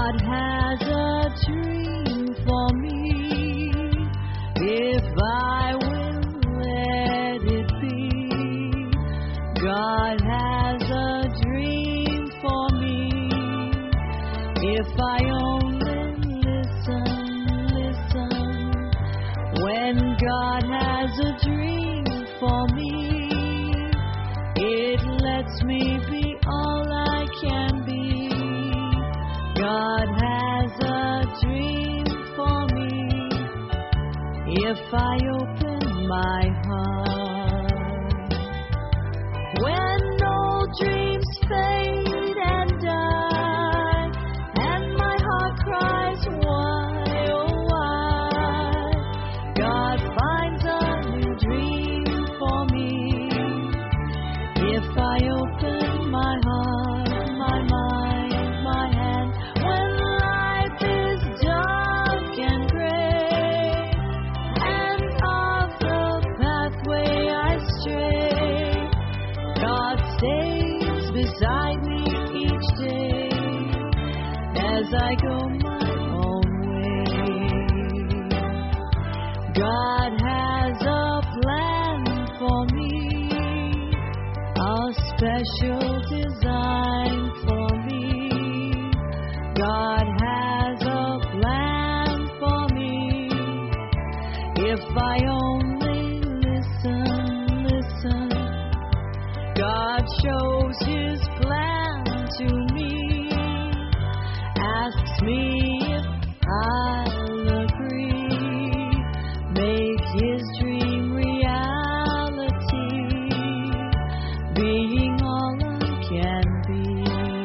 God has a dream for me, if I will let it be. God has a dream for me, if I only listen. When God has a dream for me, it lets me be all I can be. God has a dream for me, if I open my heart. When old dreams fade and die, and my heart cries, why, oh why? God finds a new dream for me, if I open my heart, my mind, my hand. When life is dark and gray, and off the pathway I stray, God stays beside me each day, as I go my own way. God has a plan for me, a special design for me. God has a plan for me, if I only listen. God shows His plan to me, asks me if I'll agree, make His dream reality, being all I can be.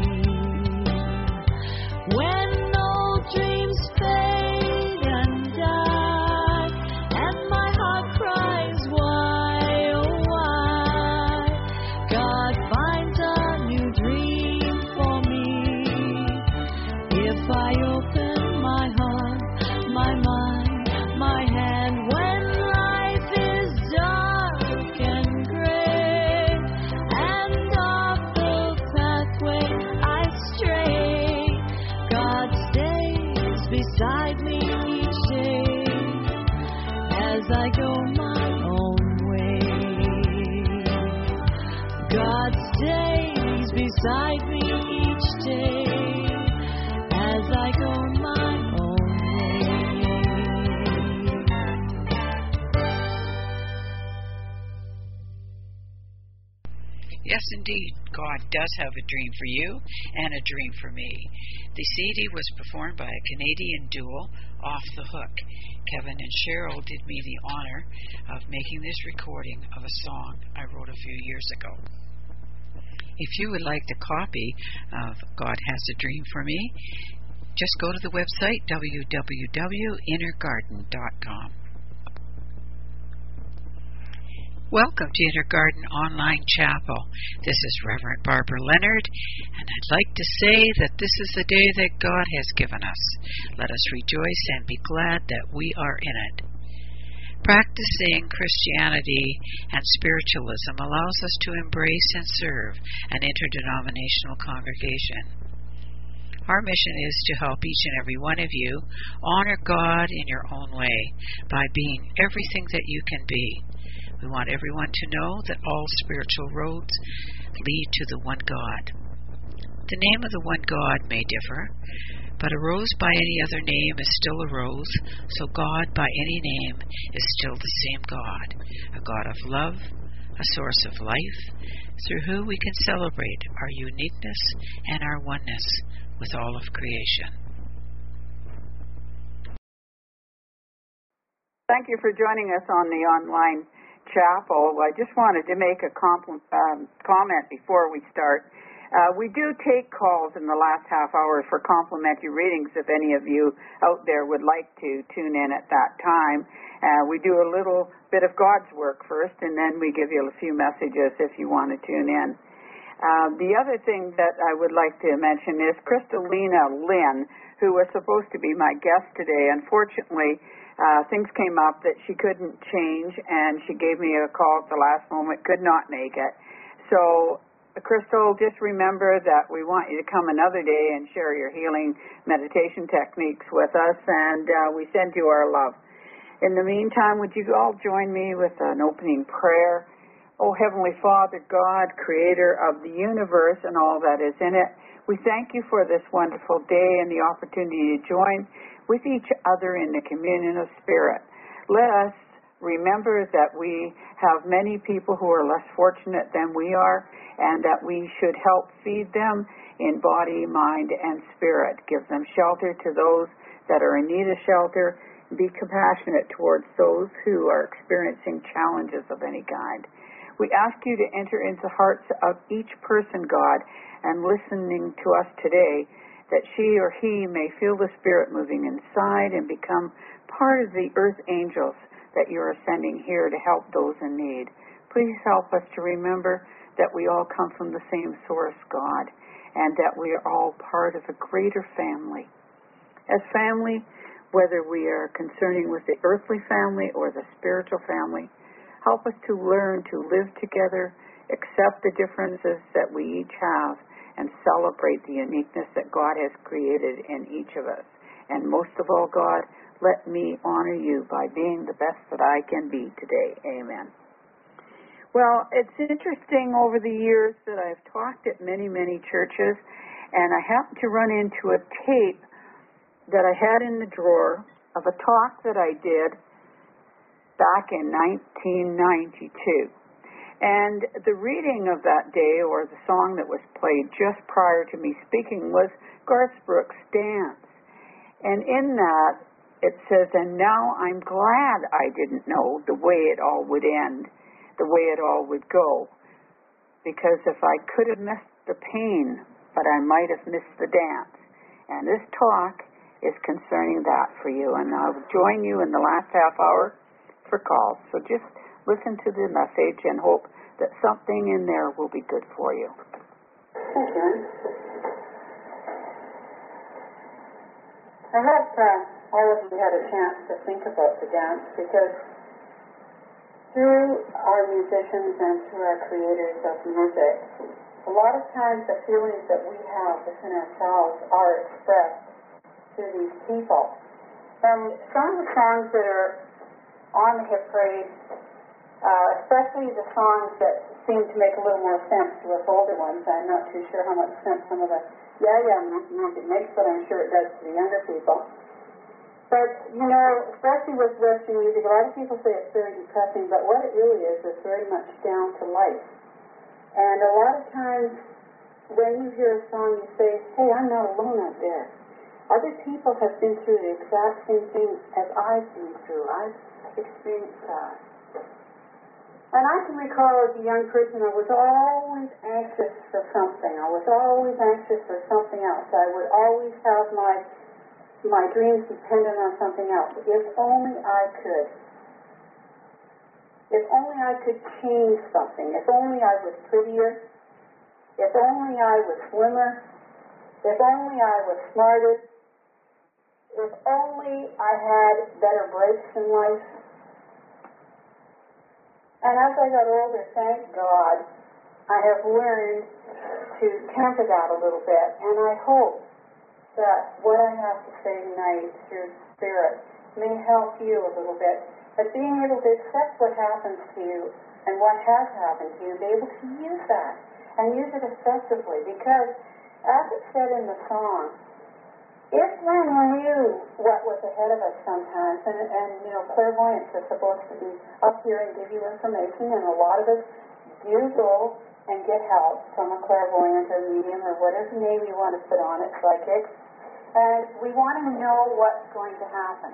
When old dreams fade and die, and my heart cries, why, oh why? God finds a new dream for me, if I open my heart, my mind, my hand. When life is dark and gray, and off the pathway I stray, God stays beside me each day, as I go my own way. God stays beside me each day, as I go my own way. Yes, indeed, God does have a dream for you and a dream for me. The CD was performed by a Canadian duo, Off the Hook. Kevin and Cheryl did me the honor of making this recording of a song I wrote a few years ago. If you would like a copy of God Has a Dream for Me, just go to the website www.innergarden.com. Welcome to Inner Garden Online Chapel. This is Reverend Barbara Leonard, and I'd like to say that this is the day that God has given us. Let us rejoice and be glad that we are in it. Practicing Christianity and spiritualism allows us to embrace and serve an interdenominational congregation. Our mission is to help each and every one of you honor God in your own way by being everything that you can be. We want everyone to know that all spiritual roads lead to the one God. The name of the one God may differ, but a rose by any other name is still a rose, so God by any name is still the same God, a God of love, a source of life, through who we can celebrate our uniqueness and our oneness with all of creation. Thank you for joining us on the online chapel. I just wanted to make a comment before we start. We do take calls in the last half hour for complimentary readings if any of you out there would like to tune in at that time. We do a little bit of God's work first, and then we give you a few messages if you want to tune in. The other thing that I would like to mention is Crystalina Lynn, who was supposed to be my guest today. Unfortunately, things came up that she couldn't change, and she gave me a call at the last moment, could not make it. So Crystal, just remember that we want you to come another day and share your healing meditation techniques with us, and we send you our love. In the meantime, would you all join me with an opening prayer? Oh, Heavenly Father, God, creator of the universe and all that is in it, we thank you for this wonderful day and the opportunity to join with each other in the communion of spirit. Let us remember that we have many people who are less fortunate than we are, and that we should help feed them in body, mind, and spirit. Give them shelter to those that are in need of shelter. Be compassionate towards those who are experiencing challenges of any kind. We ask you to enter into the hearts of each person, God, and listening to us today, that she or he may feel the Spirit moving inside and become part of the earth angels that you are sending here to help those in need. Please help us to remember that we all come from the same source, God, and that we are all part of a greater family. As family, whether we are concerning with the earthly family or the spiritual family, help us to learn to live together, accept the differences that we each have, and celebrate the uniqueness that God has created in each of us. And most of all, God, let me honor you by being the best that I can be today. Amen. Well, it's interesting over the years that I've talked at many, many churches, and I happened to run into a tape that I had in the drawer of a talk that I did back in 1992. And the reading of that day, or the song that was played just prior to me speaking, was Garth Brooks' Dance. And in that, it says, "And now I'm glad I didn't know the way it all would end, the way it all would go. Because if I could have missed the pain, but I might have missed the dance." And this talk is concerning that for you. And I'll join you in the last half hour for calls. So just listen to the message and hope that something in there will be good for you. Thank you. I hope all of you had a chance to think about the dance, because through our musicians and through our creators of music, a lot of times the feelings that we have within ourselves are expressed through these people. And some of the songs that are on the hit parade, especially the songs that seem to make a little more sense to us older ones, I'm not too sure how much sense some of the music makes, but I'm sure it does to the younger people. But, you know, especially with Western music, a lot of people say it's very depressing, but what it really is very much down to life. And a lot of times when you hear a song, you say, hey, I'm not alone out there. Other people have been through the exact same thing as I've been through. I've experienced that. And I can recall as a young person, I was always anxious for something. I was always anxious for something else. I would always have my dreams dependent on something else. If only I could. If only I could change something. If only I was prettier. If only I was slimmer. If only I was smarter. If only I had better breaks in life. And as I got older, thank God, I have learned to temper that a little bit. And I hope that what I have to say tonight through Spirit may help you a little bit. But being able to accept what happens to you and what has happened to you, be able to use that and use it effectively. Because, as it said in the song, if we knew what was ahead of us sometimes, and you know, clairvoyants are supposed to be up here and give you information, and a lot of us do go and get help from a clairvoyant or medium or whatever name you want to put on it, psychic, and we want to know what's going to happen.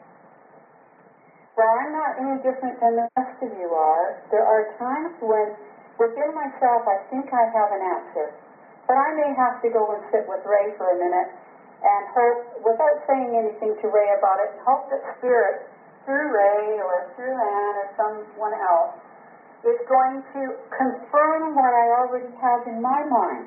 Well, I'm not any different than the rest of you are. There are times when, within myself, I think I have an answer, but I may have to go and sit with Ray for a minute and hope, without saying anything to Ray about it, hope that Spirit, through Ray or through Anne or someone else, is going to confirm what I already have in my mind.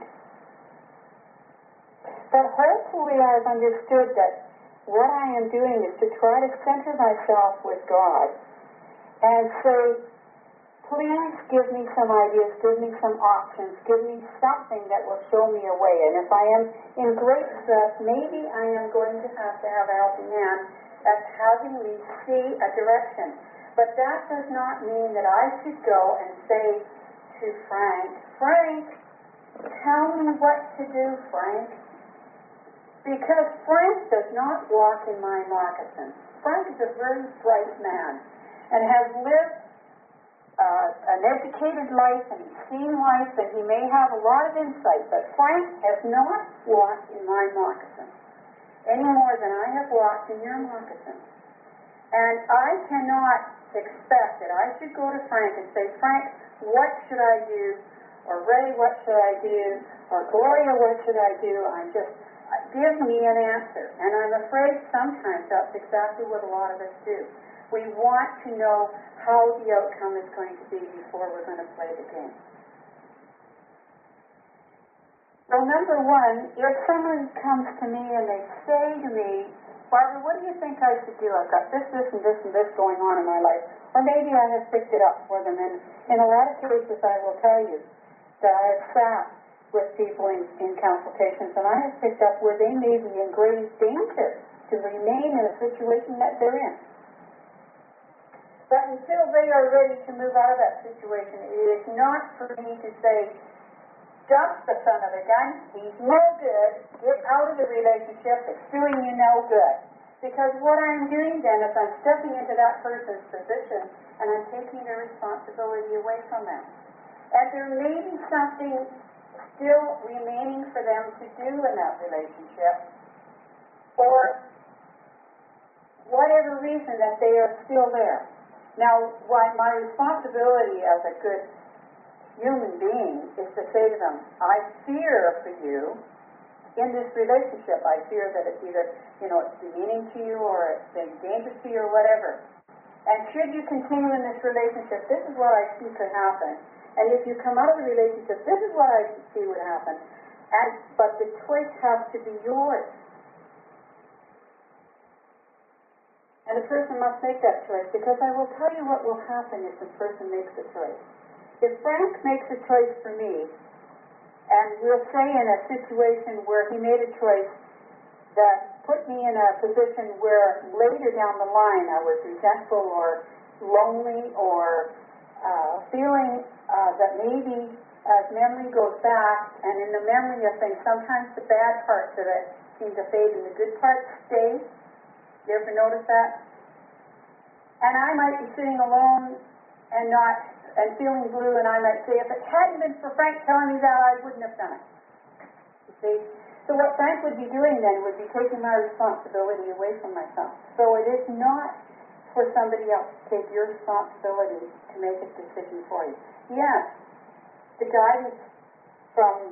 But hopefully I've understood that what I am doing is to try to center myself with God and say, please give me some ideas, give me some options, give me something that will show me a way. And if I am in great stress, maybe I am going to have a helping hand at having me see a direction. But that does not mean that I should go and say to Frank, tell me what to do, Frank. Because Frank does not walk in my moccasins. Frank is a very bright man and has lived an educated life, and he's seen life, and he may have a lot of insight, but Frank has not walked in my moccasins any more than I have walked in your moccasins. And I cannot expect that I should go to Frank and say, Frank, what should I do? Or Ray, what should I do? Or Gloria, what should I do? Give me an answer. And I'm afraid sometimes that's exactly what a lot of us do. We want to know how the outcome is going to be before we're going to play the game. So number one, if someone comes to me and they say to me, Barbara, what do you think I should do? I've got this, this, and this, and this going on in my life. Or maybe I have picked it up for them. And in a lot of cases, I will tell you that I have sat with people in consultations, and I have picked up where they may be in grave danger to remain in a situation that they're in. But until they are ready to move out of that situation, it is not for me to say, dump the son of a gun, he's no good, get out of the relationship, it's doing you no good. Because what I'm doing then is I'm stepping into that person's position and I'm taking their responsibility away from them. And there may be something still remaining for them to do in that relationship, or whatever reason that they are still there. Now, my responsibility as a good human being is to say to them, I fear for you in this relationship. I fear that it's either, it's demeaning to you or it's dangerous to you or whatever. And should you continue in this relationship, this is what I see could happen. And if you come out of the relationship, this is what I see would happen. But the choice has to be yours. And the person must make that choice, because I will tell you what will happen if the person makes a choice. If Frank makes a choice for me, and we'll say in a situation where he made a choice that put me in a position where later down the line I was resentful or lonely or feeling that maybe as memory goes back, and in the memory of things, sometimes the bad parts of it seem to fade and the good parts stay. You ever notice that? And I might be sitting alone and feeling blue, and I might say, if it hadn't been for Frank telling me that, I wouldn't have done it. You see? So what Frank would be doing then would be taking my responsibility away from myself. So it is not for somebody else to take your responsibility to make a decision for you. Yes, the guidance from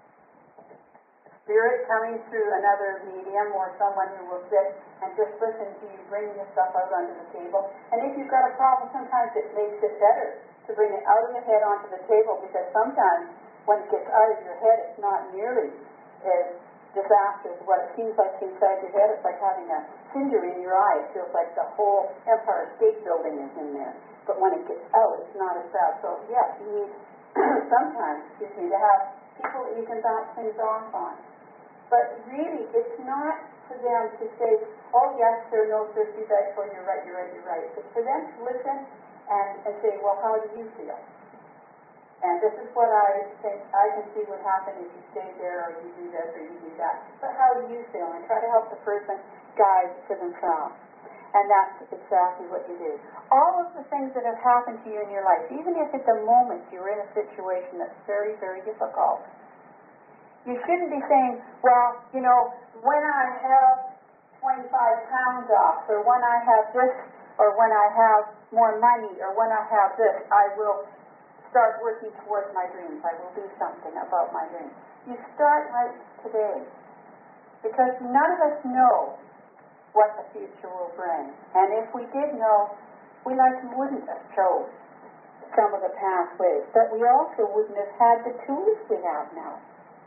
Spirit coming through another medium or someone who will sit and just listen to you bring your stuff out onto the table. And if you've got a problem, sometimes it makes it better to bring it out of your head onto the table, because sometimes when it gets out of your head, it's not nearly as disastrous as what it seems like inside your head. It's like having a cinder in your eye. It feels like the whole Empire State Building is in there. But when it gets out, it's not as bad. So, yes, you need sometimes, to have people that you can bounce things off on. But really, it's not for them to say, oh, yes, sir, no, sir, see that, oh, you're right. It's for them to listen and say, well, how do you feel? And this is what I think I can see would happen if you stay there, or you do this, or you do that. But how do you feel? And try to help the person guide for themselves. And that's exactly what you do. All of the things that have happened to you in your life, even if at the moment you're in a situation that's very, very difficult, you shouldn't be saying, well, when I have 25 pounds off, or when I have this, or when I have more money, or when I have this, I will start working towards my dreams. I will do something about my dreams. You start right today, because none of us know what the future will bring. And if we did know, we wouldn't have chose some of the pathways, but we also wouldn't have had the tools we have now.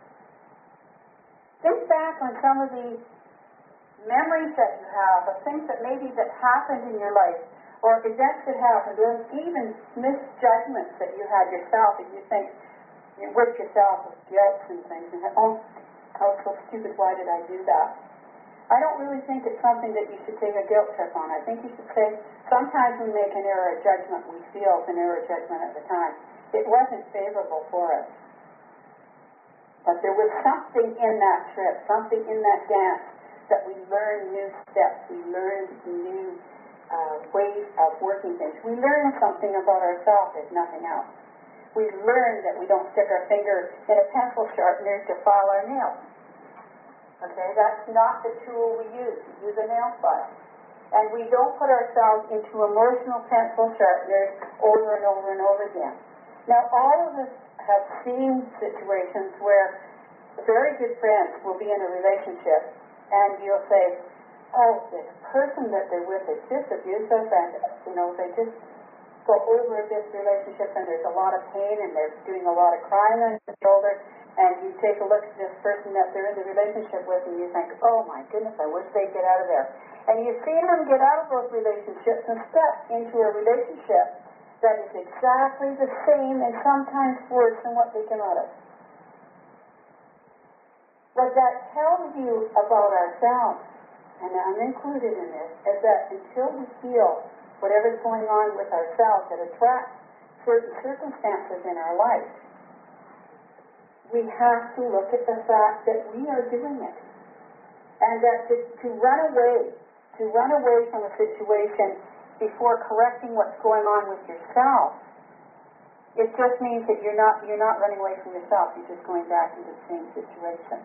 Think back on some of the memories that you have of things that happened in your life, or events that happened, or even misjudgments that you had yourself, and you think, you whip yourself with guilt and things, and oh, I was so stupid, why did I do that? I don't really think it's something that you should take a guilt trip on. I think you should say, sometimes we make an error of judgment, we feel it's an error of judgment at the time. It wasn't favorable for us. But there was something in that trip, something in that dance, that we learned new steps, we learned new ways of working things. We learned something about ourselves, if nothing else. We learned that we don't stick our finger in a pencil sharpener to file our nails. Okay, that's not the tool we use. We use a nail file. And we don't put ourselves into emotional pencil sharpeners over and over and over again. Now, all of us have seen situations where very good friends will be in a relationship, and you'll say, oh, this person that they're with is just abusive, and, they just go over this relationship, and there's a lot of pain, and they're doing a lot of crying on their shoulder, and you take a look at this person that they're in the relationship with, and you think, oh, my goodness, I wish they'd get out of there. And you see them get out of those relationships and step into a relationship that is exactly the same and sometimes worse than what they came out of. What that tells you about ourselves, and I'm included in this, is that until we feel whatever's going on with ourselves that attracts certain circumstances in our life, we have to look at the fact that we are doing it. And that to run away from a situation before correcting what's going on with yourself, it just means that you're not running away from yourself, you're just going back into the same situation.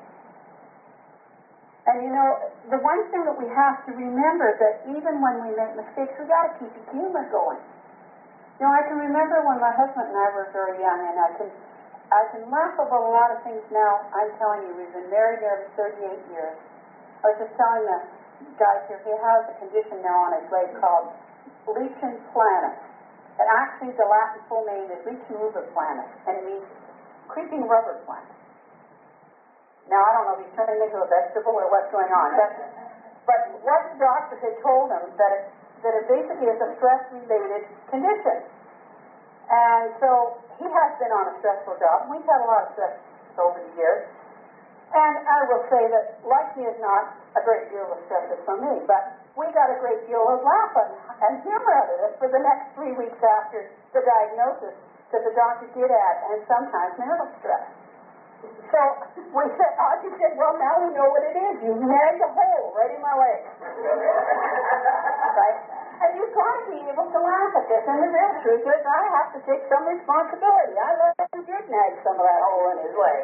And the one thing that we have to remember that even when we make mistakes, we got to keep the humor going. I can remember when my husband and I were very young, and I can laugh about a lot of things now. I'm telling you, we've been married nearly 38 years. I was just telling the guys here, he has a condition now on his leg called lichen planus. And actually the Latin full name is lichen rubra planus, and it means creeping rubber plant. Now, I don't know if he's turning into a vegetable or what's going on, but what the doctor had told him that it basically is a stress-related condition. And so he has been on a stressful job. We've had a lot of stress over the years. And I will say that life is not a great deal of stress for me, but we got a great deal of laughing and humor out of it for the next 3 weeks after the diagnosis that the doctor did add, and sometimes marital stress. So Audrey said, well, now we know what it is. You nagged a hole right in my leg. Right? And you've got to be able to laugh at this. And the real truth is I have to take some responsibility. I let him did nag some of that hole in his leg.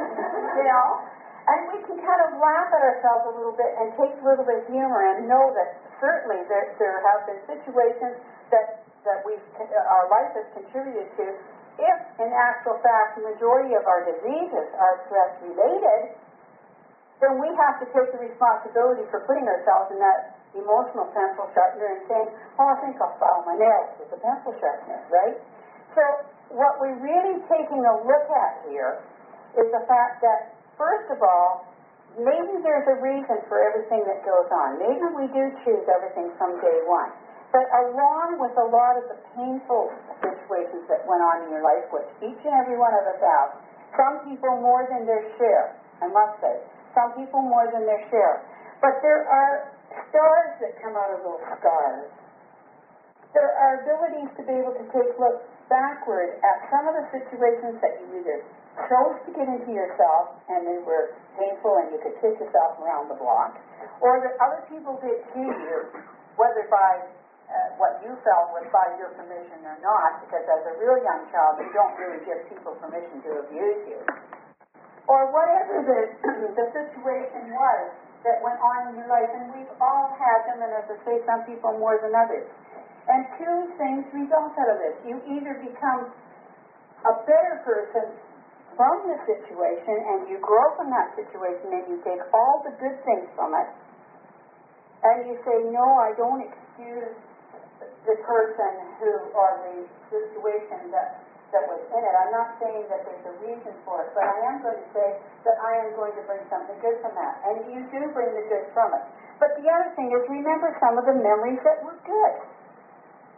And we can kind of laugh at ourselves a little bit and take a little bit of humor and know that certainly there have been situations that our life has contributed to. If, in actual fact, the majority of our diseases are stress-related, then we have to take the responsibility for putting ourselves in that emotional pencil sharpener and saying, I think I'll file my nails with a pencil sharpener, right? So what we're really taking a look at here is the fact that, first of all, maybe there's a reason for everything that goes on. Maybe we do choose everything from day one. But along with a lot of the painful situations that went on in your life, which each and every one of us have, some people more than their share, I must say. Some people more than their share. But there are stars that come out of those scars. There are abilities to be able to take a look backward at some of the situations that you either chose to get into yourself and they were painful and you could kick yourself around the block, or that other people did to you, whether by what you felt was by your permission or not, because as a real young child, you don't really give people permission to abuse you. Or whatever the situation was that went on in your life, and we've all had them, and as I say, some people more than others. And two things result out of this. You either become a better person from the situation, and you grow from that situation, and you take all the good things from it, and you say, no, I don't excuse the person who, or the situation that was in it. I'm not saying that there's a reason for it, but I am going to say that I am going to bring something good from that. And you do bring the good from it. But the other thing is, remember some of the memories that were good.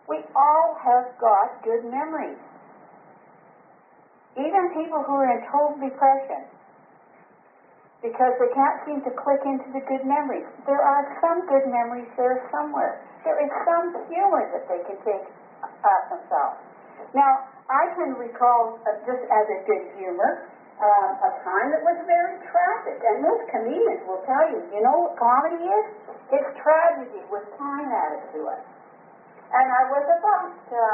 We all have got good memories. Even people who are in total depression, because they can't seem to click into the good memories. There are some good memories there somewhere. There is some humor that they can take at themselves. Now, I can recall, just as a good humor, a time that was very tragic. And most comedians will tell you, you know what comedy is? It's tragedy with time added to it. And I was about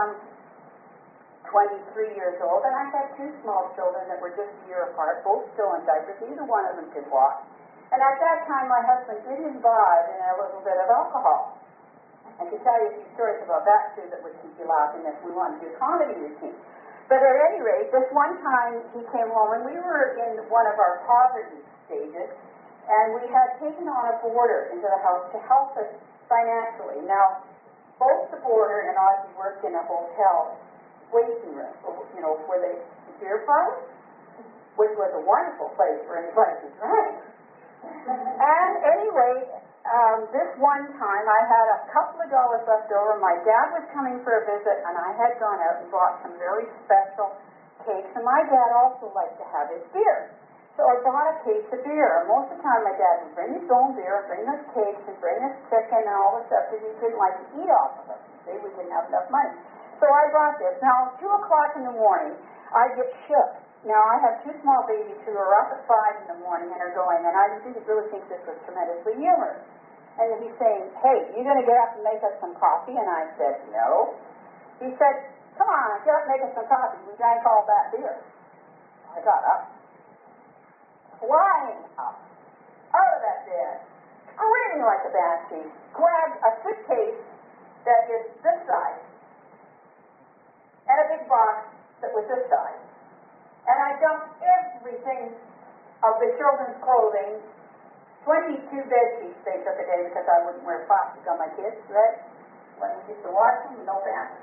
23 years old, and I had two small children that were just a year apart, both still in diapers. Neither one of them could walk. And at that time, my husband did imbibe in a little bit of alcohol. I could tell you a few stories about that, too, that would keep you laughing if we wanted to do a comedy routine. But at any rate, this one time he came home, and we were in one of our poverty stages, and we had taken on a boarder into the house to help us financially. Now, both the boarder and Ozzy worked in a hotel waiting room, you know, where they beer parlor, which was a wonderful place for anybody to drink. And anyway, this one time I had a couple of dollars left over. My dad was coming for a visit, and I had gone out and bought some very special cakes, and my dad also liked to have his beer. So I bought a case of beer. And most of the time my dad would bring his own beer, bring us cakes, and bring us chicken and all the stuff that he didn't like to eat off of us. See, we didn't have enough money. So I brought this. Now, 2 o'clock in the morning, I get shook. Now, I have two small babies who are up at 5 in the morning and are going, and I didn't really think this was tremendously humorous. And he's saying, hey, you going to get up and make us some coffee? And I said, no. He said, come on, get up and make us some coffee. We drank all that beer. I got up, flying up, out of that bed, screaming like a banshee, grabbed a suitcase that is this size, and a big box that was this size. And I dumped everything of the children's clothing, 22 bed sheets they took a day because I wouldn't wear plastic on my kids, right? When we used to wash them, no pants.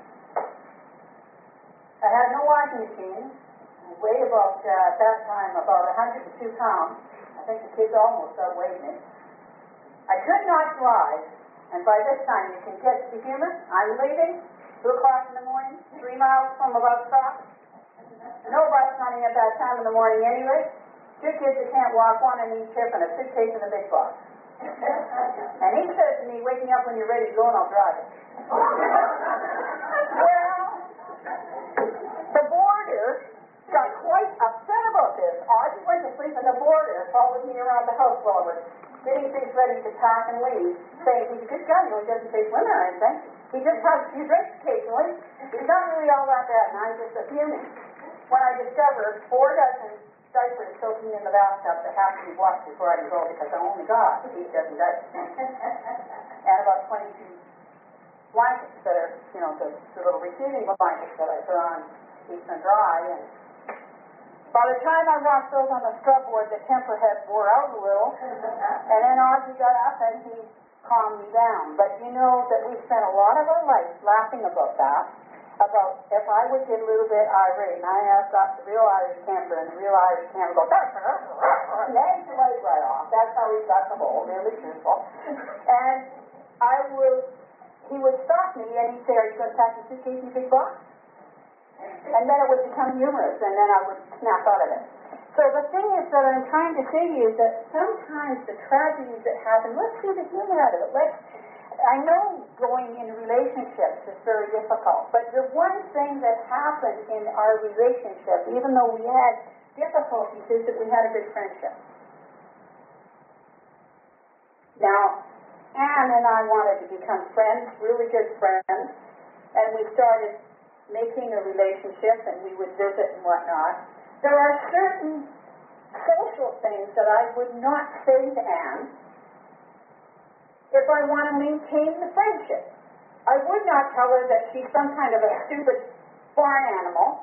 I had no washing machine. I weighed about, at that time, about 102 pounds. I think the kids almost outweighed me. I could not drive, and by this time you can get the humor. I'm leaving, 2 o'clock in the morning, 3 miles from a bus stop. No bus running at that time in the morning anyway. 2 kids that can't walk, one in each hip, and a suitcase and a big box. And he says to me, wake me up when you're ready to go and I'll drive it. Well, the boarder got quite upset about this. Ozzy went to sleep, and the boarder followed me around the house while I was getting things ready to pack and leave, saying he's a good guy, you know, he doesn't take women or anything. He just has a few drinks occasionally. He's not really all that bad, and I'm just a fuming. When I discovered 4 dozen diapers soaking in the bathtub that have to be washed before I can go because I only got 8 dozen diapers. And about 22 blankets that are, you know, the little receiving blankets that I put on keep them dry. And by the time I washed those on the scrub board, the temper had wore out a little. And then Ozzy got up and he calmed me down. But you know that we spent a lot of our life laughing about that. About if I would get a little bit irate, and I have got the real Irish temper, and the real Irish temper goes, and then the light right off. That's how he got the whole, really truthful. And he would stop me, and he'd say, are you going to pack your suitcase in a big box? And then it would become humorous, and then I would snap out of it. So the thing is that I'm trying to say to you is that sometimes the tragedies that happen, let's see the humor out of it. I know going in relationships is very difficult, but the one thing that happened in our relationship, even though we had difficulties, is that we had a good friendship. Now, Anne and I wanted to become friends, really good friends, and we started making a relationship, and we would visit and whatnot. There are certain social things that I would not say to Anne if I want to maintain the friendship. I would not tell her that she's some kind of a stupid barn animal.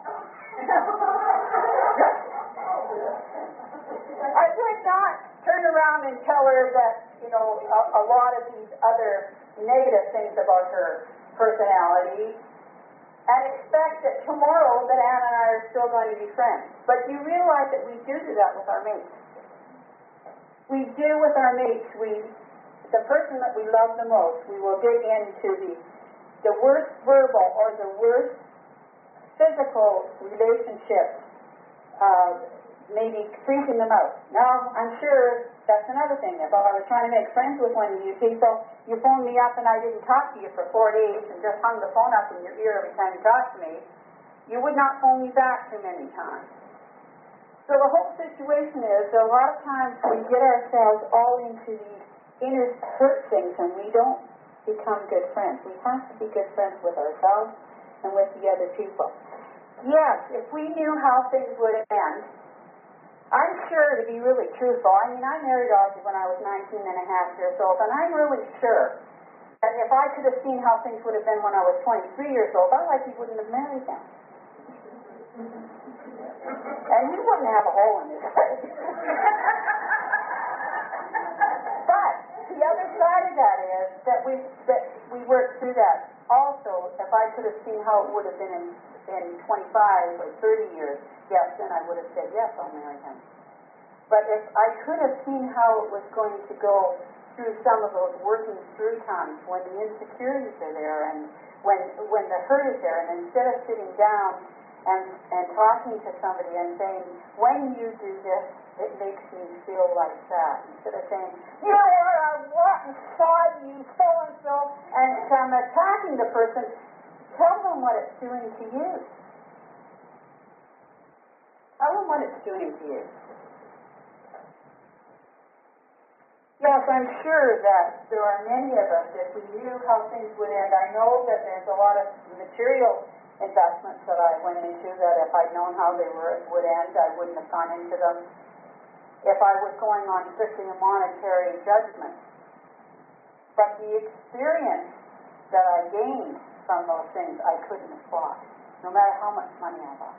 I would not turn around and tell her that, you know, a lot of these other negative things about her personality and expect that tomorrow that Anne and I are still going to be friends. But you realize that we do that with our mates. We do with our mates. The person that we love the most, we will dig into the the worst verbal or the worst physical relationships, maybe freaking them out. Now, I'm sure that's another thing. If I was trying to make friends with one of you people, you phoned me up and I didn't talk to you for 4 days and just hung the phone up in your ear every time you talked to me, you would not phone me back too many times. So the whole situation is that a lot of times we get ourselves all into these inner hurt things and we don't become good friends. We have to be good friends with ourselves and with the other people. Yes, if we knew how things would end, I'm sure, to be really truthful, I mean, I married Ozzy when I was 19 and a half years old, and I'm really sure that if I could have seen how things would have been when I was 23 years old, I likely wouldn't have married him. And he wouldn't have a hole in his head. But the other side of that is that we worked through that. Also, if I could have seen how it would have been in 25 or 30 years, yes, then I would have said, yes, I'll marry him. But if I could have seen how it was going to go through some of those working through times when the insecurities are there and when the hurt is there, and instead of sitting down and talking to somebody and saying, when you do this, it makes me feel like that. Instead of saying, you are a rotten sod, you so-and-so, and attacking the person, tell them what it's doing to you. Tell them what it's doing to you. Yes, I'm sure that there are many of us, if we knew how things would end. I know that there's a lot of material investments that I went into that if I'd known how they would end, I wouldn't have gone into them. If I was going on strictly a monetary judgment. But the experience that I gained from those things, I couldn't have bought, no matter how much money I bought.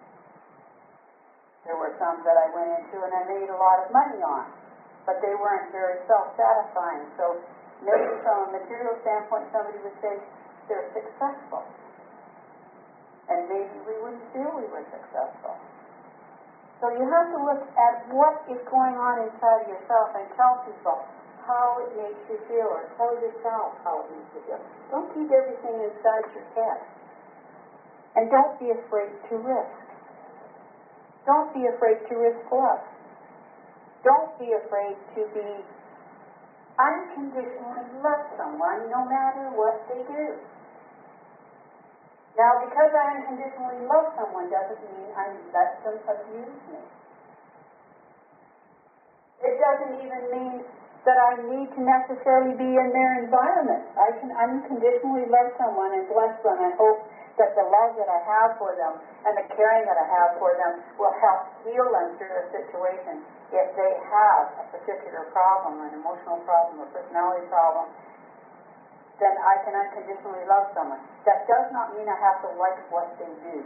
There were some that I went into and I made a lot of money on, but they weren't very self-satisfying. So maybe from a material standpoint, somebody would say they're successful. And maybe we wouldn't feel we were successful. So you have to look at what is going on inside of yourself and tell people how it makes you feel, or tell yourself how it makes you feel. Don't keep everything inside your head. And don't be afraid to risk. Don't be afraid to risk love. Don't be afraid to be unconditionally love someone no matter what they do. Now, because I unconditionally love someone doesn't mean I let them abuse me. It doesn't even mean that I need to necessarily be in their environment. I can unconditionally love someone and bless them and hope that the love that I have for them and the caring that I have for them will help heal them through the situation. If they have a particular problem, an emotional problem, a personality problem, then I can unconditionally love someone. That does not mean I have to like what they do.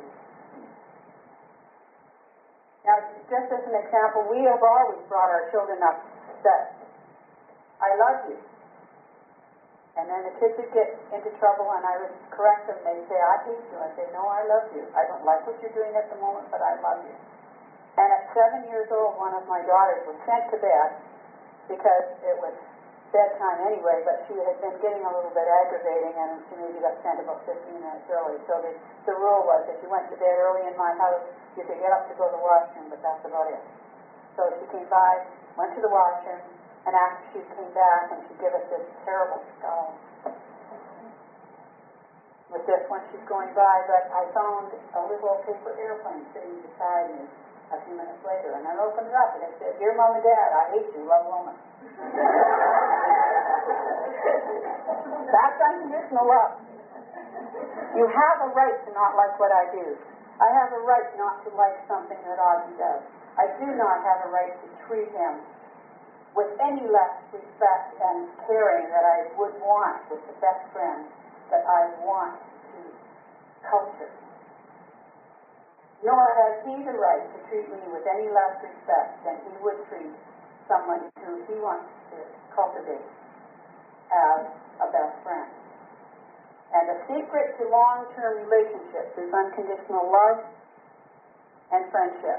Now, just as an example, we have always brought our children up that I love you. And then the kids would get into trouble and I would correct them. They'd say, I hate you. I'd say, no, I love you. I don't like what you're doing at the moment, but I love you. And at 7 years old, one of my daughters was sent to bed because it was bedtime anyway, but she had been getting a little bit aggravating and she maybe got sent about 15 minutes early. So the rule was if you went to bed early in my house, you could get up to go to the washroom, but that's about it. So she came by, went to the washroom, and after she came back and she gave us this terrible scowl. With this when she's going by, but I found a little paper airplane sitting beside me a few minutes later, and I opened it up and it said, Dear Mom and Dad, I hate you, love woman. That's unconditional love. You have a right to not like what I do. I have a right not to like something that Ozzy does. I do not have a right to treat him with any less respect and caring that I would want with the best friend that I want to culture. Nor has he the right to treat me with any less respect than he would treat someone who he wants to cultivate as a best friend. And the secret to long-term relationships is unconditional love and friendship.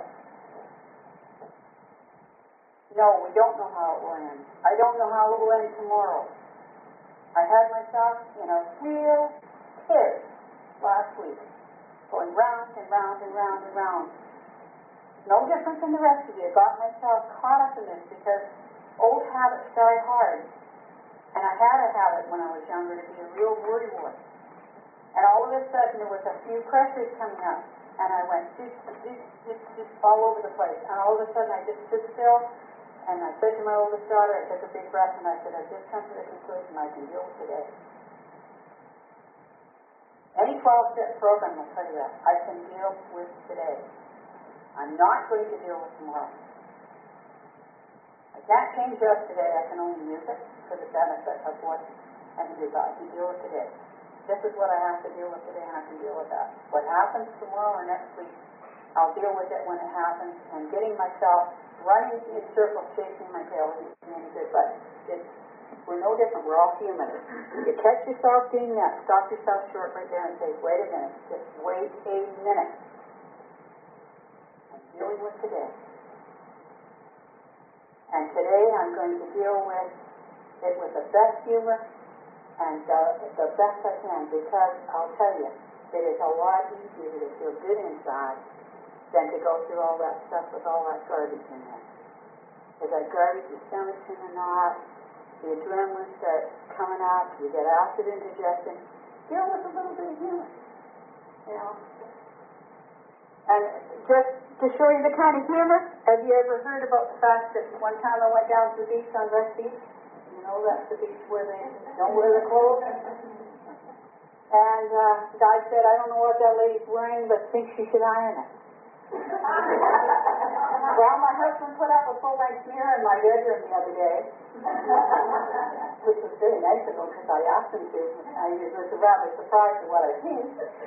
No, we don't know how it will end. I don't know how it will end tomorrow. I had myself in a real kid last week, going round and round and round and round. No different than the rest of you. Got myself caught up in this because old habits die hard. And I had a habit when I was younger to be a real worrywart. And all of a sudden there was a few pressures coming up. And I went just all over the place. And all of a sudden I just stood still. And I said to my oldest daughter, I took a big breath and I said, I've just come to the conclusion I can deal with today. Any 12-step program will tell you that. I can deal with today. I'm not going to deal with tomorrow. I can't change yesterday. I can only use it for the benefit of what I can do. I can deal with today. This is what I have to deal with today, and I can deal with that. What happens tomorrow or next week, I'll deal with it when it happens. And getting myself running in circles, chasing my tail isn't any good. But we're no different. We're all human. You catch yourself doing that, stop yourself short right there and say, wait a minute. Just wait a minute. Dealing with today. And today I'm going to deal with it with the best humor and the best I can, because I'll tell you, it is a lot easier to feel good inside than to go through all that stuff with all that garbage in there. Because that garbage, your stomach's in a knot, the adrenaline starts coming up, you get acid indigestion. Deal with a little bit of humor. You know? And just to show you the kind of humor, have you ever heard about the fact that one time I went down to the beach on West Beach? You know, that's the beach where they don't wear their clothes. And the guy said, I don't know what that lady's wearing, but thinks she should iron it. Well, my husband put up a full-length mirror in my bedroom the other day, which was very nice of him because I asked him to. I was rather surprised at what I'd seen.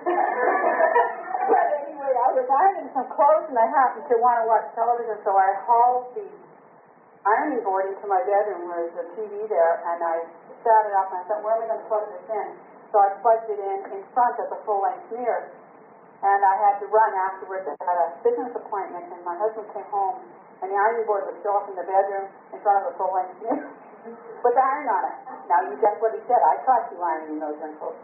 But anyway, I was ironing some clothes and I happened to want to watch television, so I hauled the ironing board into my bedroom where there's a TV there, and I sat it up and I thought, where am I going to plug this in? So I plugged it in front of the full-length mirror. And I had to run afterwards. I had a business appointment, and my husband came home, and the ironing board was still up in the bedroom in front of the full-length mirror with the iron on it. Now, you guess what he said. I caught you ironing those wrinkles.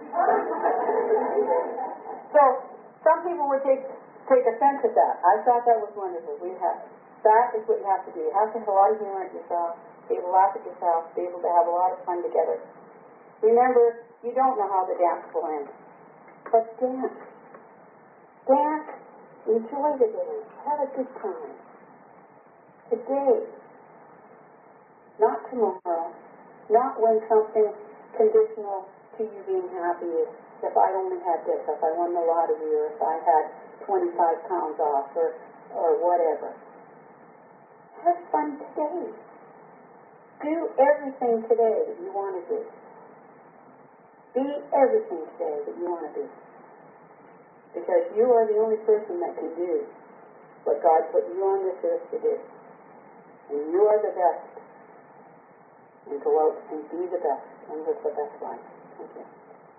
So, some people would take offense at that. I thought that was wonderful. That is what you have to do. You have to have a lot of humor at yourself, be able to laugh at yourself, be able to have a lot of fun together. Remember, you don't know how the dance will end, but dance. Dance, enjoy the day, have a good time. Today, not tomorrow, not when something conditional to you being happy is, if I only had this, if I won the lottery, or if I had 25 pounds off, or whatever. Have fun today. Do everything today that you want to do. Be everything today that you want to be. Because you are the only person that can do what God put you on this earth to do. And you are the best. And go out and be the best and live the best life. Thank you.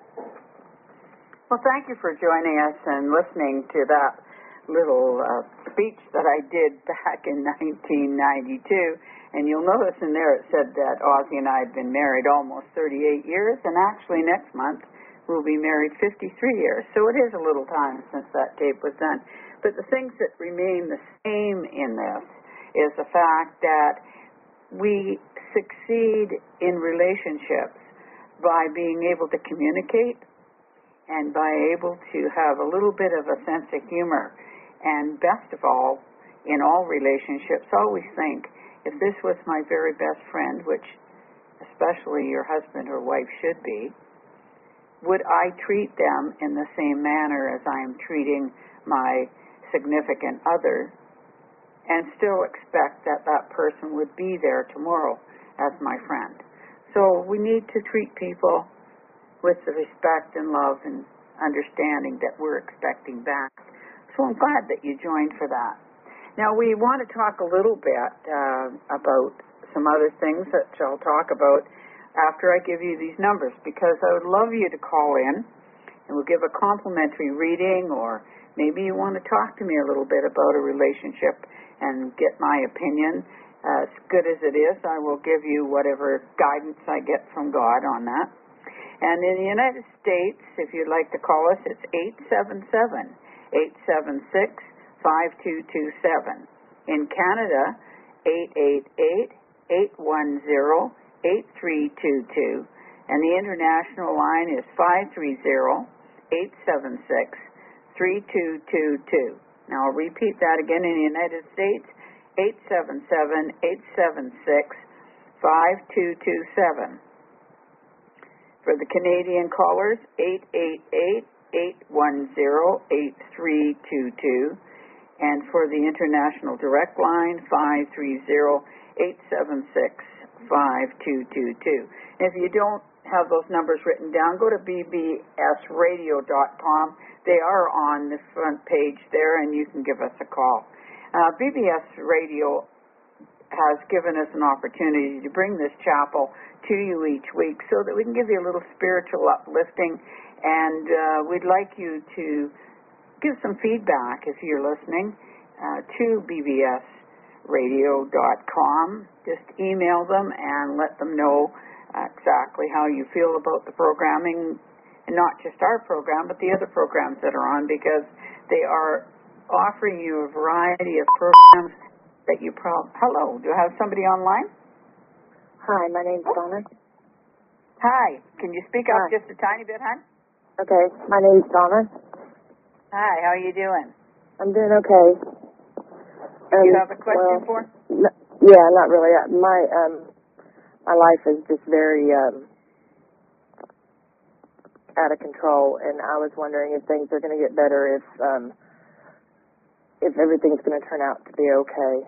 Well, thank you for joining us and listening to that little speech that I did back in 1992. And you'll notice in there it said that Ozzie and I had been married almost 38 years, and actually next month we'll be married 53 years. So it is a little time since that tape was done. But the things that remain the same in this is the fact that we succeed in relationships by being able to communicate and by able to have a little bit of a sense of humor. And best of all, in all relationships, always think, if this was my very best friend, which especially your husband or wife should be, would I treat them in the same manner as I am treating my significant other, and still expect that that person would be there tomorrow as my friend? So we need to treat people with the respect and love and understanding that we're expecting back. So I'm glad that you joined for that. Now we want to talk a little bit about some other things that I'll talk about after I give you these numbers, because I would love you to call in and we'll give a complimentary reading, or maybe you want to talk to me a little bit about a relationship and get my opinion. As good as it is, I will give you whatever guidance I get from God on that. And in the United States, if you'd like to call us, it's 877-876-5227. In Canada, 888-810-8322. And the international line is 530-876-3222. Now, I'll repeat that again. In the United States, 877-876-5227. For the Canadian callers, 888-810-8322. And for the international direct line, 530-876-5222. If you don't have those numbers written down, go to bbsradio.com. They are on the front page there, and you can give us a call. BBS Radio has given us an opportunity to bring this chapel to you each week so that we can give you a little spiritual uplifting, and we'd like you to give some feedback if you're listening to bbsradio.com. Just email them and let them know exactly how you feel about the programming, and not just our program, but the other programs that are on, because they are offering you a variety of programs that you Hello, do you have somebody online? Hi, my name's Donna. Hi, can you speak up just a tiny bit, hon? Okay, my name's Donna. Hi, how are you doing? I'm doing okay. Do you have a question for? Yeah, not really. My life is just very out of control, and I was wondering if things are going to get better, if everything's going to turn out to be okay.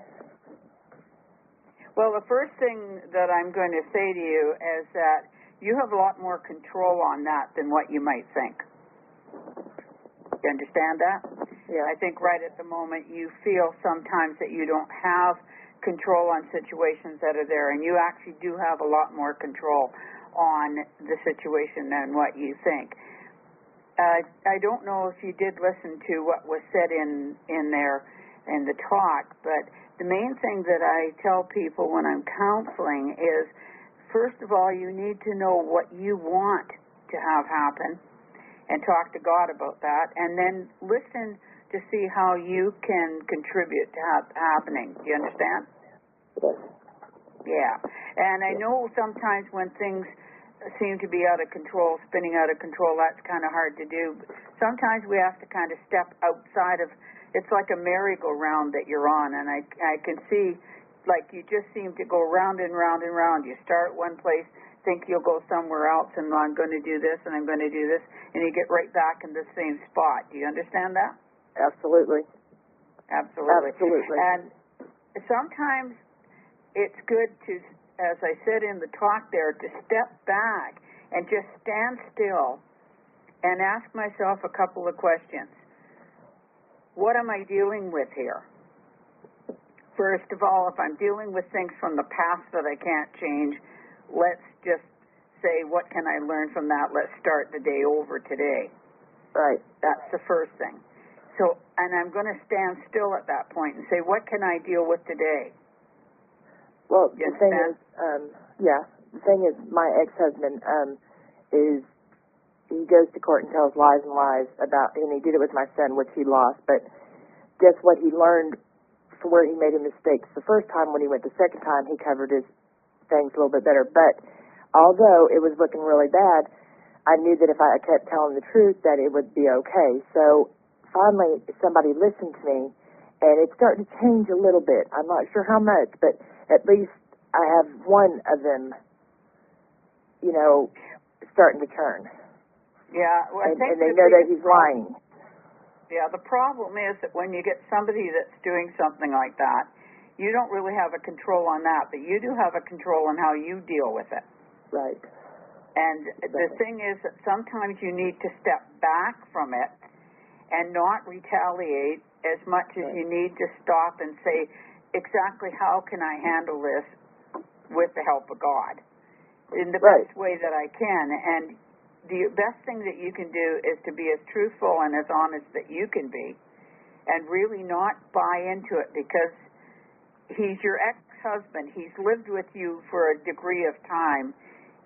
Well, the first thing that I'm going to say to you is that you have a lot more control on that than what you might think. You understand that? Yeah. I think right at the moment you feel sometimes that you don't have control on situations that are there, and you actually do have a lot more control on the situation than what you think. I don't know if you did listen to what was said in there in the talk, but the main thing that I tell people when I'm counseling is, first of all, you need to know what you want to have happen and talk to God about that, and then listen to see how you can contribute to happening. Do you understand? Yes. Yeah. And I know sometimes when things seem to be out of control, spinning out of control, that's kind of hard to do. Sometimes we have to kind of step outside of, it's like a merry-go-round that you're on, and I can see, like, you just seem to go round and round and round. You start one place, think you'll go somewhere else, and I'm going to do this, and I'm going to do this, and you get right back in the same spot. Do you understand that? Absolutely. Absolutely. Absolutely. And sometimes it's good to, as I said in the talk there, to step back and just stand still and ask myself a couple of questions. What am I dealing with here? First of all, if I'm dealing with things from the past that I can't change, let's just say, what can I learn from that? Let's start the day over today. Right. That's the first thing. So, and I'm going to stand still at that point and say, what can I deal with today? Well, the thing is, my ex-husband he goes to court and tells lies and lies about, and he did it with my son, which he lost. But guess what? He learned from where he made a mistake. The first time when he went, the second time he covered his things a little bit better. But although it was looking really bad, I knew that if I kept telling the truth, that it would be okay. So finally, somebody listened to me, and it's starting to change a little bit. I'm not sure how much, but at least I have one of them, starting to turn. Yeah, well, and they know that he's lying. Yeah, the problem is that when you get somebody that's doing something like that, you don't really have a control on that, but you do have a control on how you deal with it. Right. And the thing is that sometimes you need to step back from it and not retaliate as much as you need to stop and say, exactly how can I handle this with the help of God in the best way that I can. And the best thing that you can do is to be as truthful and as honest that you can be, and really not buy into it, because he's your ex-husband. He's lived with you for a degree of time.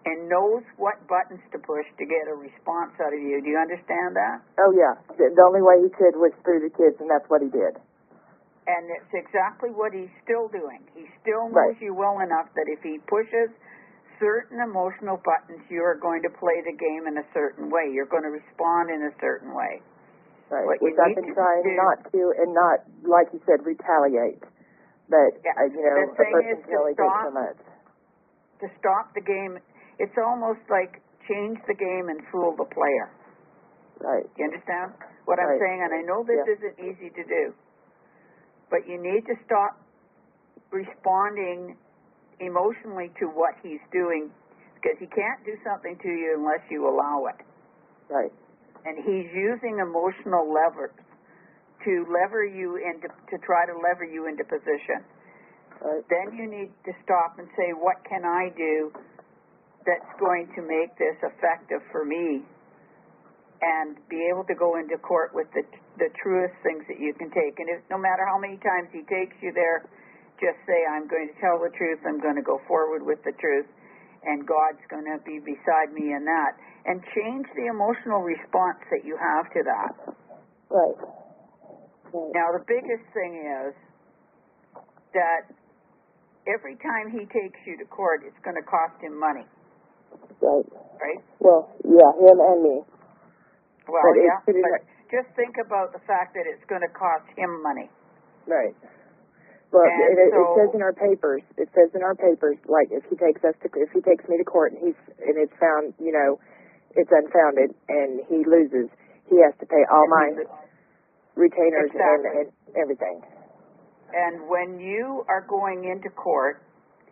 and knows what buttons to push to get a response out of you. Do you understand that? Oh, yeah. The only way he could was through the kids, and that's what he did. And it's exactly what he's still doing. He still knows you well enough that if he pushes certain emotional buttons, you are going to play the game in a certain way. You're going to respond in a certain way. Right, which I've been trying not to, and not, like you said, retaliate. But, a person can only take so much. To stop the game, it's almost like change the game and fool the player. Right. You understand what I'm saying? And I know this isn't easy to do. But you need to stop responding emotionally to what he's doing, because he can't do something to you unless you allow it. Right. And he's using emotional levers to lever you into, to try to lever you into position. Right. Then you need to stop and say, what can I do that's going to make this effective for me? And be able to go into court with the truest things that you can take. And no matter how many times he takes you there, just say, I'm going to tell the truth, I'm going to go forward with the truth, and God's going to be beside me in that. And change the emotional response that you have to that. Right. Now, the biggest thing is that every time he takes you to court, it's going to cost him money. Right. Right? Well, yeah, him and me. Well, but just think about the fact that it's going to cost him money. Right. Well, it says in our papers. It says in our papers, like if he takes me to court and it's found, it's unfounded and he loses, he has to pay all my retainers and everything. And when you are going into court,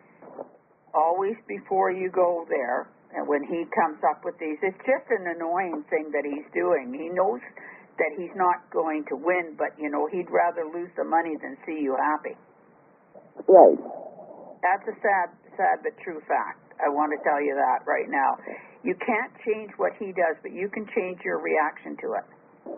always before you go there, and when he comes up with these, it's just an annoying thing that he's doing. He knows that he's not going to win, but, he'd rather lose the money than see you happy. Right. That's a sad but true fact. I want to tell you that right now. You can't change what he does, but you can change your reaction to it.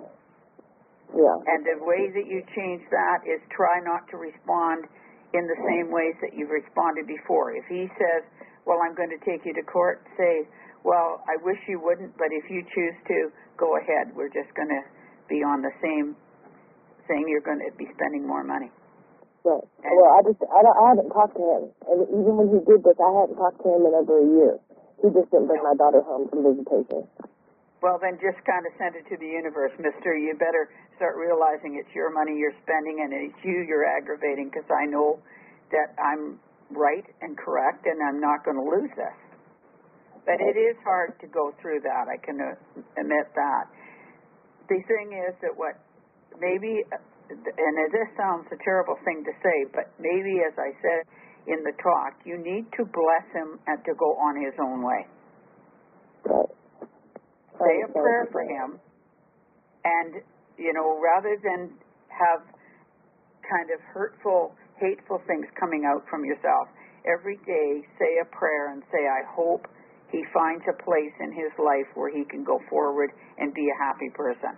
Yeah. And the way that you change that is try not to respond in the same ways that you've responded before. If he says, well, I'm going to take you to court, say, well, I wish you wouldn't, but if you choose to, go ahead. We're just going to be on the same thing. You're going to be spending more money. Right. Well, I haven't talked to him. And even when he did this, I hadn't talked to him in over a year. He just didn't bring my daughter home from visitation. Well, then just kind of send it to the universe, mister. You better start realizing it's your money you're spending and it's you're aggravating, because I know that I'm right and correct and I'm not going to lose this. But it is hard to go through that. I can admit that. The thing is that maybe, and this sounds a terrible thing to say, but maybe, as I said in the talk, you need to bless him and to go on his own way. Right. Say a prayer for him, and, rather than have kind of hurtful, hateful things coming out from yourself, every day say a prayer and say, I hope he finds a place in his life where he can go forward and be a happy person.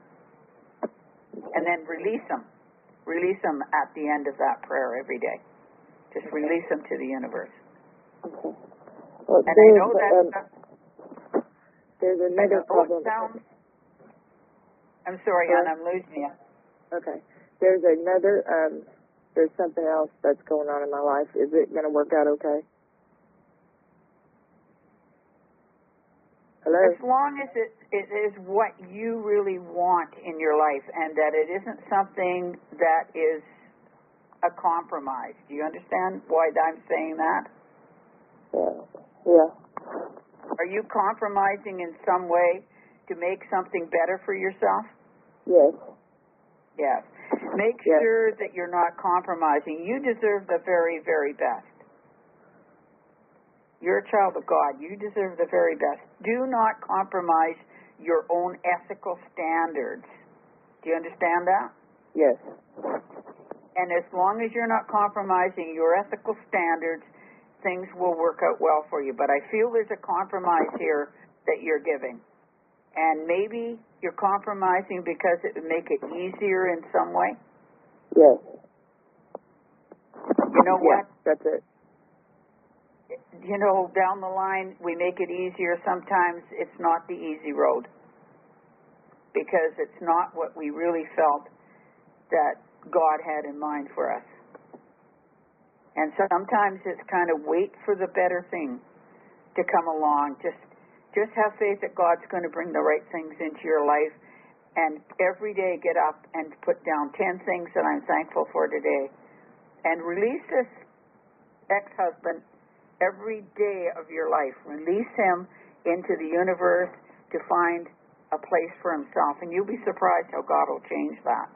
And then release him. Release him at the end of that prayer every day. Just release him to the universe. Okay. Well, and I know that... there's another problem. I'm sorry, Ann, I'm losing you. Okay. There's something else that's going on in my life. Is it going to work out okay? Hello? As long as it is what you really want in your life and that it isn't something that is a compromise. Do you understand why I'm saying that? Yeah. Are you compromising in some way to make something better for yourself? Yes. Yes. Make sure that you're not compromising. You deserve the very, very best. You're a child of God. You deserve the very best. Do not compromise your own ethical standards. Do you understand that? Yes. And as long as you're not compromising your ethical standards, things will work out well for you. But I feel there's a compromise here that you're giving. And maybe you're compromising because it would make it easier in some way. Yes. You know what? That's it. down the line, we make it easier. Sometimes it's not the easy road because it's not what we really felt that God had in mind for us. And sometimes it's kind of wait for the better thing to come along. Just have faith that God's going to bring the right things into your life. And every day get up and put down 10 things that I'm thankful for today. And release this ex-husband every day of your life. Release him into the universe to find a place for himself. And you'll be surprised how God will change that.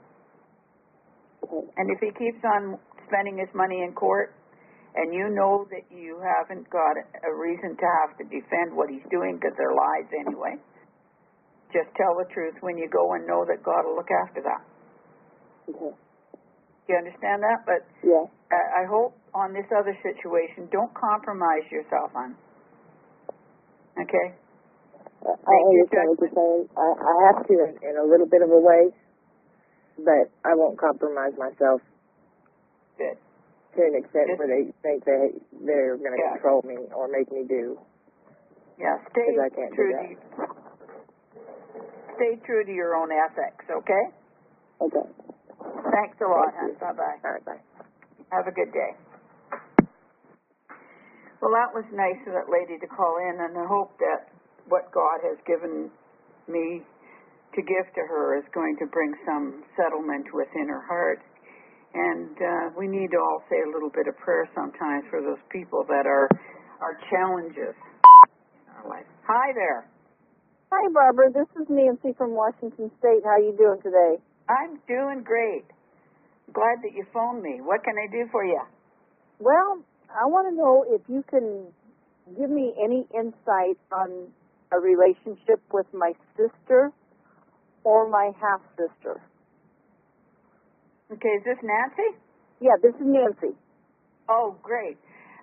And if he keeps on spending his money in court, and you know that you haven't got a reason to have to defend what he's doing because they're lies anyway, just tell the truth when you go and know that God will look after that. Okay. Do you understand that? But yeah. I hope on this other situation, don't compromise yourself on. Okay? I understand what you're saying. I have to in a little bit of a way, but I won't compromise myself. Good. To an extent where they think they're going to control me or make me do. Yeah, stay true to your own ethics, okay? Okay. Thanks a lot, hon. Bye-bye. All right, bye. Have a good day. Well, that was nice of that lady to call in, and I hope that what God has given me to give to her is going to bring some settlement within her heart. And we need to all say a little bit of prayer sometimes for those people that are challenges in our life. Hi there. Hi, Barbara. This is Nancy from Washington State. How are you doing today? I'm doing great. Glad that you phoned me. What can I do for you? Well, I want to know if you can give me any insight on a relationship with my sister or my half-sister. Okay, is this Nancy? Yeah, this is Nancy. Oh, great.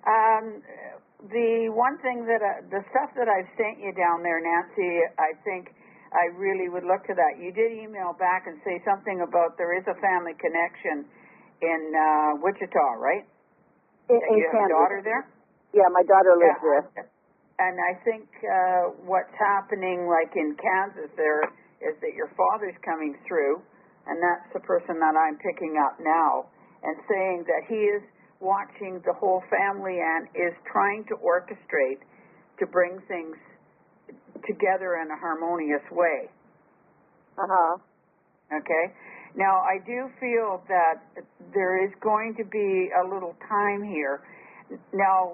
The one thing the stuff that I've sent you down there, Nancy, I think I really would look to that. You did email back and say something about there is a family connection in Wichita, right? In you have a daughter there? Yeah, my daughter lives there. And I think what's happening, like in Kansas there, is that your father's coming through, and that's the person that I'm picking up now, and saying that he is watching the whole family and is trying to orchestrate to bring things together in a harmonious way. Uh-huh. Okay? Now, I do feel that there is going to be a little time here. Now,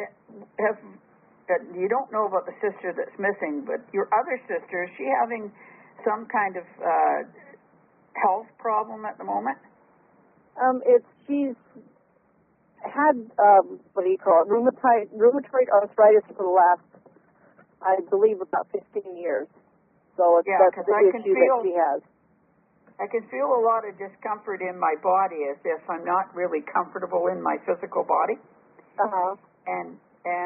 you don't know about the sister that's missing, but your other sister, is she having some kind of health problem at the moment? She's had rheumatoid arthritis for the last, I believe, about 15 years. So that's the issue that she has. I can feel a lot of discomfort in my body, as if I'm not really comfortable in my physical body. Uh-huh. And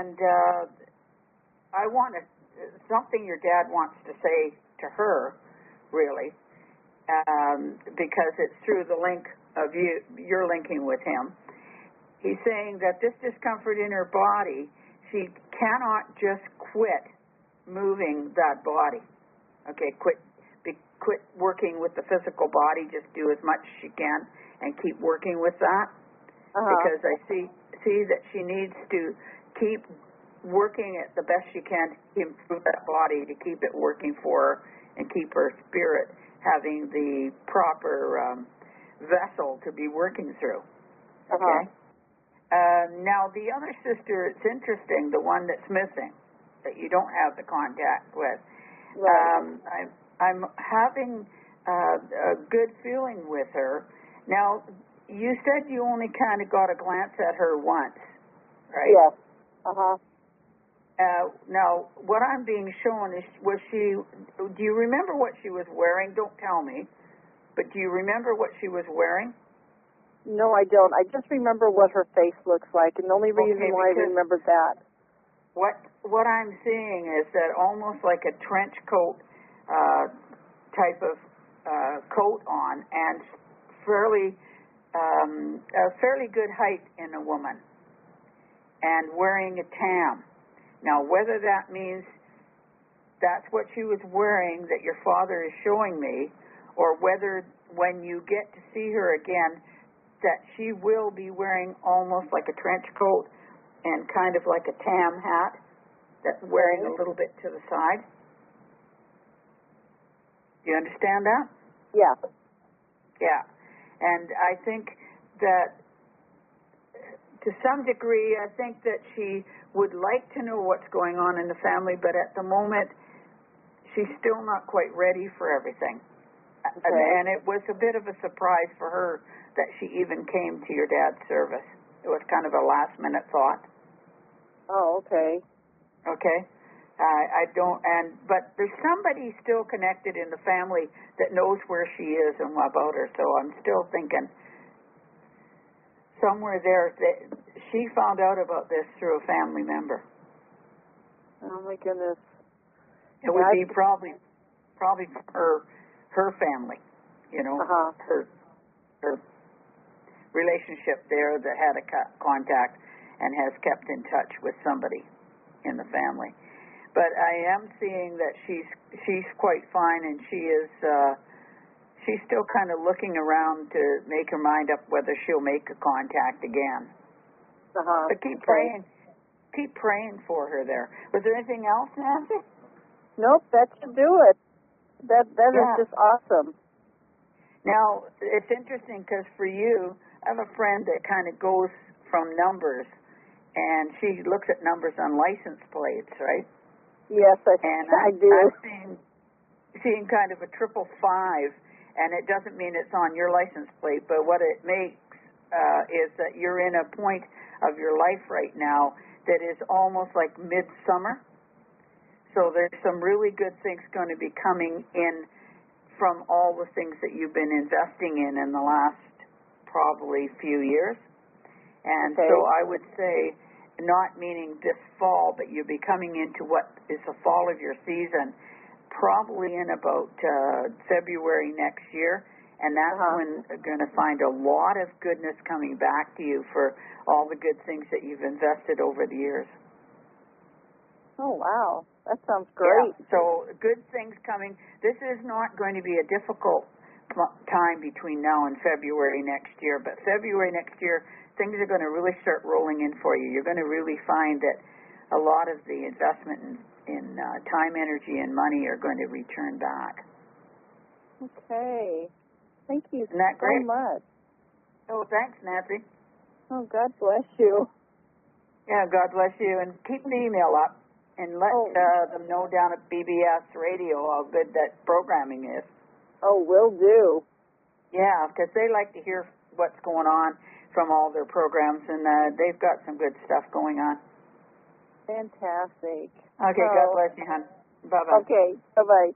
I want something your dad wants to say to her, really, because it's through the link of you're linking with him. He's saying that this discomfort in her body, she cannot just quit moving that body. Okay, quit working with the physical body. Just do as much as she can and keep working with that. Uh-huh. Because I see that she needs to keep working at the best she can to improve that body, to keep it working for her and keep her spirit having the proper vessel to be working through. Okay? Now, the other sister, it's interesting, the one that's missing, that you don't have the contact with. Right. I'm having a good feeling with her. Now, you said you only kind of got a glance at her once, right? Yes. Uh-huh. Now, what I'm being shown is, do you remember what she was wearing? Don't tell me, but do you remember what she was wearing? No, I don't. I just remember what her face looks like, and the only reason why I remember that. What I'm seeing is that almost like a trench coat type of coat on, and a fairly good height in a woman. and wearing a tam. Now, whether that means that's what she was wearing that your father is showing me, or whether when you get to see her again that she will be wearing almost like a trench coat and kind of like a tam hat that's wearing a little bit to the side. Do you understand that? Yeah. Yeah. And I think that to some degree, I think that she would like to know what's going on in the family, but at the moment, she's still not quite ready for everything. Okay. And it was a bit of a surprise for her that she even came to your dad's service. It was kind of a last-minute thought. Oh, okay. Okay? But there's somebody still connected in the family that knows where she is and about her, so I'm still thinking somewhere there that she found out about this through a family member. Oh my goodness. It would be probably from her family, you know, her relationship there that had a contact and has kept in touch with somebody in the family. But I am seeing that she's quite fine, and she's still kind of looking around to make her mind up whether she'll make a contact again. But keep praying for her there. Was there anything else, Nancy? Nope, that should do it. That is just awesome. Now, it's interesting because for you, I have a friend that kind of goes from numbers, and she looks at numbers on license plates, right? Yes, I do. I'm seeing kind of a 555, and it doesn't mean it's on your license plate, but what it makes is that you're in a point of your life right now that is almost like midsummer. So there's some really good things going to be coming in from all the things that you've been investing in the last probably few years. And so I would say, not meaning this fall, but you'll be coming into what is the fall of your season, probably in about February next year, and that's when you're going to find a lot of goodness coming back to you for all the good things that you've invested over the years. Oh, wow. That sounds great. Yeah, so good things coming. This is not going to be a difficult time between now and February next year, but February next year, things are going to really start rolling in for you. You're going to really find that a lot of the investment in time, energy, and money are going to return back. Okay. Thank you Isn't that great? so much. Oh, thanks, Nancy. Oh, God bless you. Yeah, God bless you. And keep the email up and let them know down at BBS Radio how good that programming is. Oh, will do. Yeah, because they like to hear what's going on from all their programs, and they've got some good stuff going on. Fantastic. Okay, God bless you, hon. Bye-bye. Okay, bye-bye.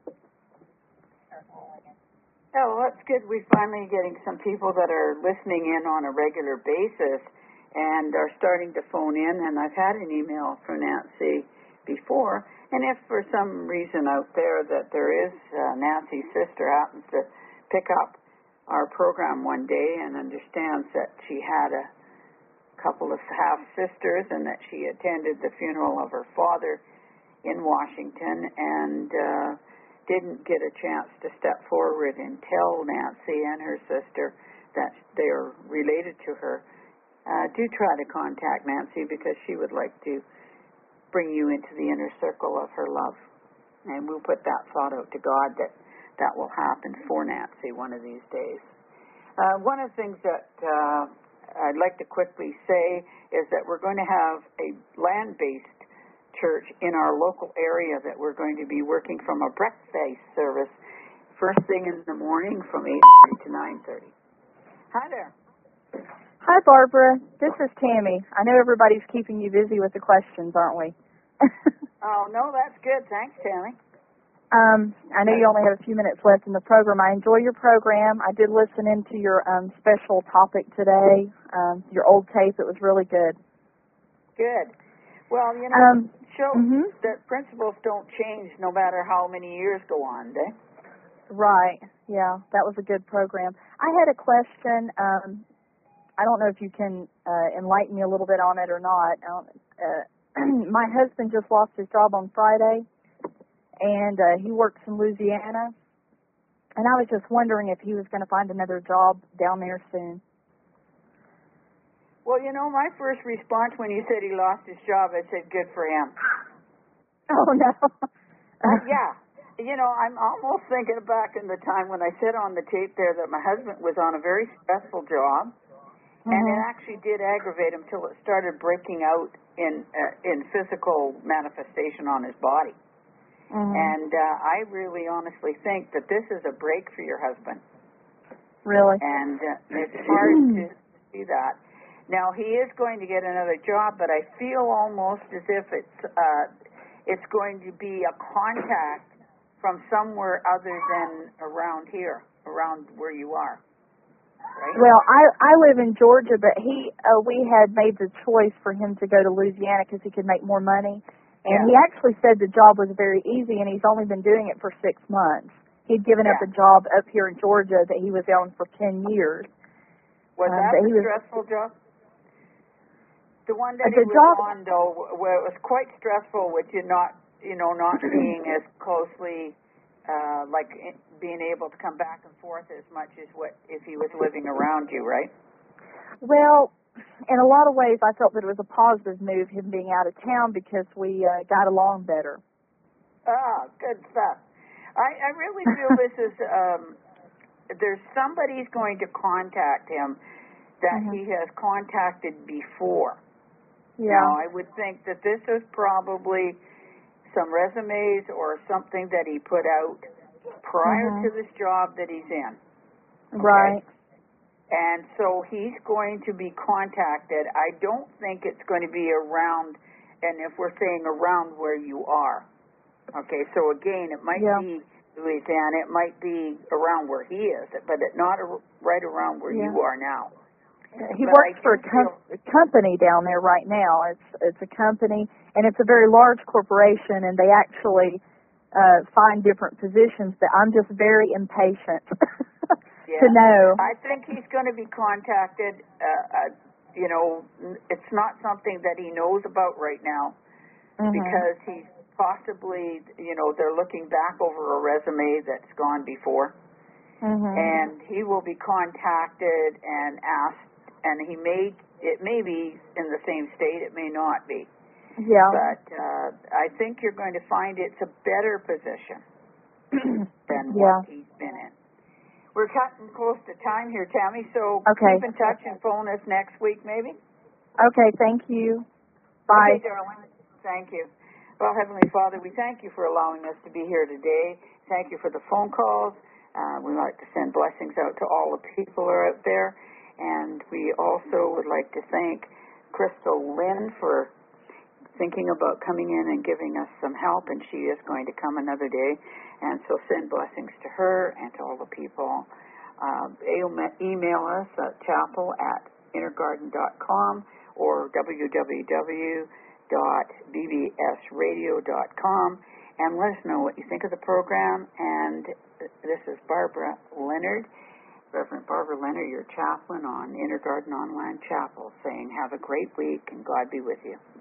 Oh, well, that's good. We're finally getting some people that are listening in on a regular basis and are starting to phone in, and I've had an email from Nancy before, and if for some reason out there that there is Nancy's sister happens to pick up our program one day and understands that she had a couple of half-sisters and that she attended the funeral of her father in Washington and didn't get a chance to step forward and tell Nancy and her sister that they're related to her, do try to contact Nancy because she would like to bring you into the inner circle of her love. And we'll put that thought out to God that that will happen for Nancy one of these days. One of the things that I'd like to quickly say is that we're going to have a land-based church in our local area that we're going to be working from a breakfast service first thing in the morning from 8:30 to 9:30. Hi there. Hi, Barbara. This is Tammy. I know everybody's keeping you busy with the questions, aren't we? Oh, no, that's good. Thanks, Tammy. I know you only have a few minutes left in the program. I enjoy your program. I did listen into your special topic today, your old tape. It was really good. Good. Well, you know, show Mm-hmm. that principles don't change no matter how many years go on, eh? Right. Yeah, that was a good program. I had a question. I don't know if you can enlighten me a little bit on it or not. My husband just lost his job on Friday, and he works in Louisiana, and I was just wondering if he was going to find another job down there soon. Well, my first response when you said he lost his job, I said, good for him. Oh, no. Yeah. I'm almost thinking back in the time when I said on the tape there that my husband was on a very stressful job, and it actually did aggravate him till it started breaking out in physical manifestation on his body. And I really honestly think that this is a break for your husband. Really? And it's hard to see that. Now, he is going to get another job, but I feel almost as if it's going to be a contact from somewhere other than around here, around where you are. Right? Well, I live in Georgia, but we had made the choice for him to go to Louisiana because he could make more money. And he actually said the job was very easy, and he's only been doing it for 6 months. He'd given up a job up here in Georgia that he was on for 10 years. Was that a stressful job? The one that he was on, though, where it was quite stressful with you not being as closely, like being able to come back and forth as much as what if he was living around you, right? Well, in a lot of ways, I felt that it was a positive move, him being out of town, because we got along better. Ah, good stuff. I really feel this is, there's somebody's going to contact him that he has contacted before. Yeah. Now, I would think that this is probably some resumes or something that he put out prior to this job that he's in. Okay? Right. And so he's going to be contacted. I don't think it's going to be around, and if we're saying around where you are. Okay, so again, it might be Louisiana, it might be around where he is, but not right around where you are now. He works for a company down there right now. It's a company, and it's a very large corporation, and they actually find different positions that I'm just very impatient to know. I think he's going to be contacted. It's not something that he knows about right now because he's possibly, they're looking back over a resume that's gone before. And he will be contacted and asked, and it may be in the same state, it may not be. Yeah. But I think you're going to find it's a better position than what he's been in. We're cutting close to time here, Tammy, so keep in touch and phone us next week maybe. Okay, thank you. Bye. Okay, darling. Thank you. Well, Heavenly Father, we thank you for allowing us to be here today. Thank you for the phone calls. We like to send blessings out to all the people who are out there. And we also would like to thank Crystal Lynn for thinking about coming in and giving us some help, and she is going to come another day. And so send blessings to her and to all the people. Email us at chapel@innergarden.com or www.bbsradio.com, and let us know what you think of the program. And this is Barbara Leonard, Reverend Barbara Leonard, your chaplain on Inner Garden Online Chapel, saying have a great week and God be with you.